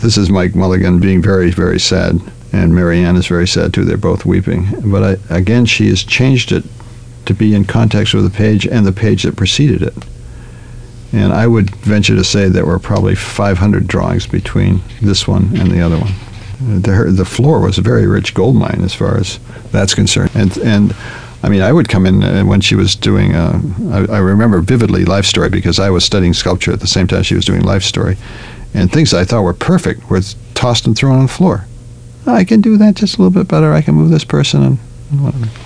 This is Mike Mulligan being very, very sad, and Marianne is very sad too. They're both weeping. But again, she has changed it to be in context with the page and the page that preceded it. And I would venture to say there were probably 500 drawings between this one and the other one. The floor was a very rich gold mine as far as that's concerned. And I mean, I would come in when she was doing, I remember vividly Life Story, because I was studying sculpture at the same time she was doing Life Story. And things I thought were perfect were tossed and thrown on the floor. I can do that just a little bit better. I can move this person and whatever.